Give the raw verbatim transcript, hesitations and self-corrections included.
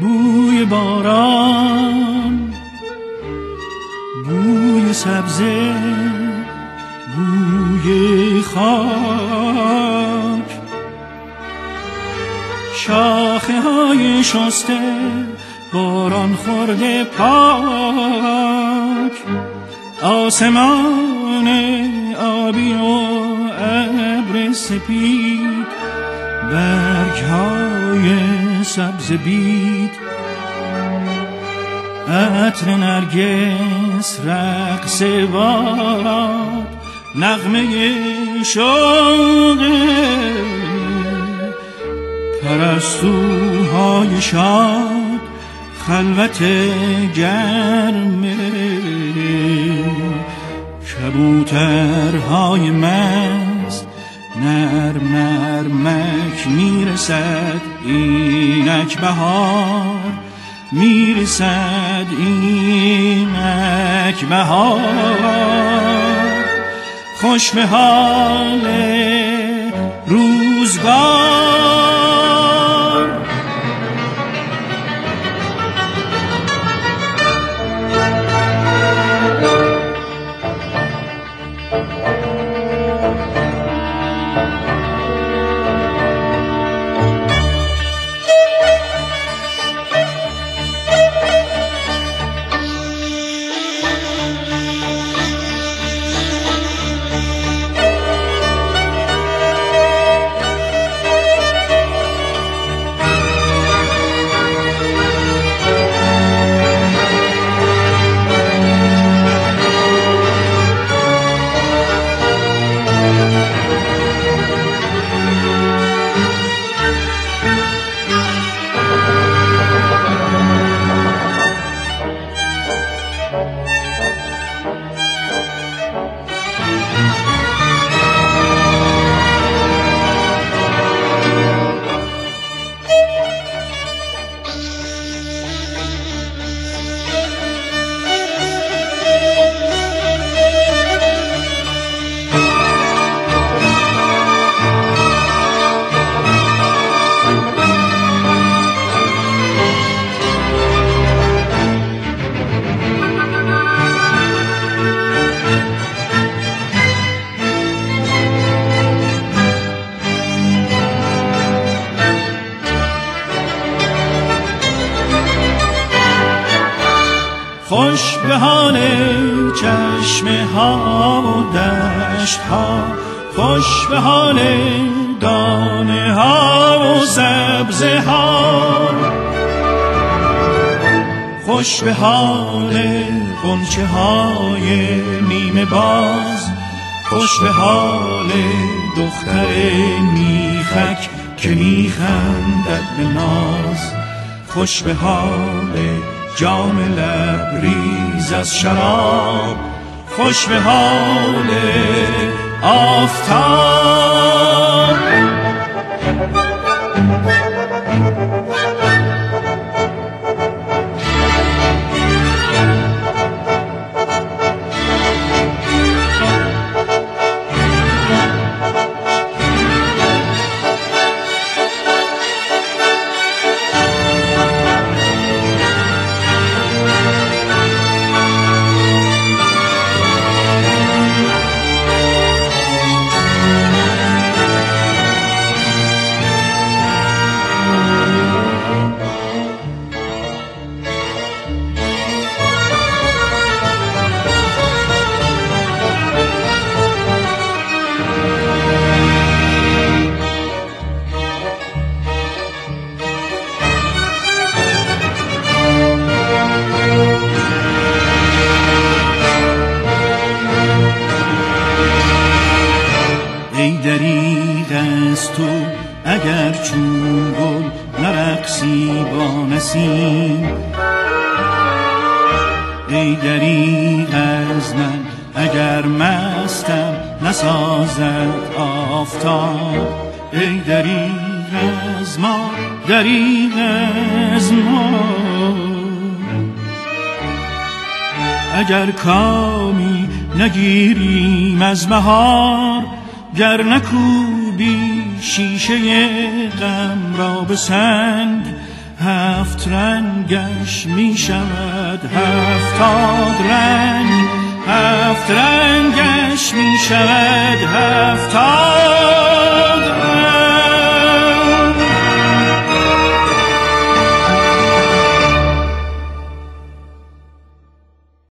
بوی باران، بوی سبزه، بوی خاک، شاخه های شسته باران خورده پاک، آسمان آبی و ابر سپید، برگ های سبز بید، عطر نرگس، رقص باد، نغمه شوق پرستوهای شاد، خلوت گرم کبوترهای مست، نرم نرمک میرسد اینک بهار، میرسد اینک بهار، خوش به حال روزگار. خوش به حال چشمه ها و دشت ها، خوش به حال دانه ها و سبزه ها، خوش به حال غنچه های نیمه باز، خوش به حال دختر میخک که میخندد به ناز، خوش به حال جام لبریز از شراب، خوش به حال آفتاب. اگر چون گل نرقصی با نسیم، ای دریغ از من اگر مستم نسازد آفتاب، ای دریغ از ما، دریغ از ما. اگر کامی نگیریم از بهار، گر نکوبی شیشه غم را به سنگ، هفت رنگش می شود هفتاد رنگ، هفت رنگش می شود هفتاد